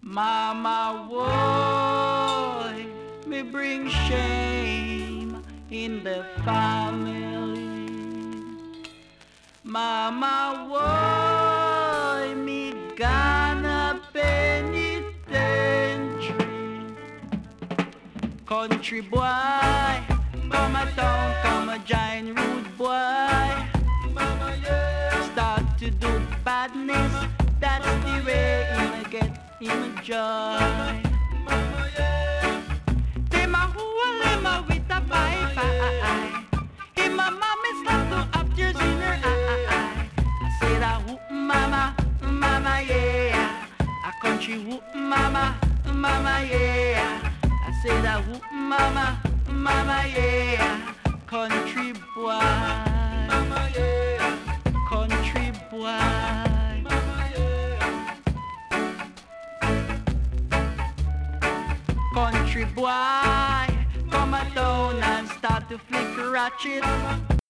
Mama, boy, me bring shame in the family. Mama, boy, me gonna penitentiary. Country boy, come a town, come a giant rude boy. Start to do badness, that's the way him get him joy. Them a hole him a with a pipe. Him a mommy start to have tears in her eye. I said a whoop mama, mama yeah. A country whoop mama, mama yeah. I said a whoop mama, mama yeah. Country boy, mama yeah. Country boy. Country boy, come a town and start to flick ratchet.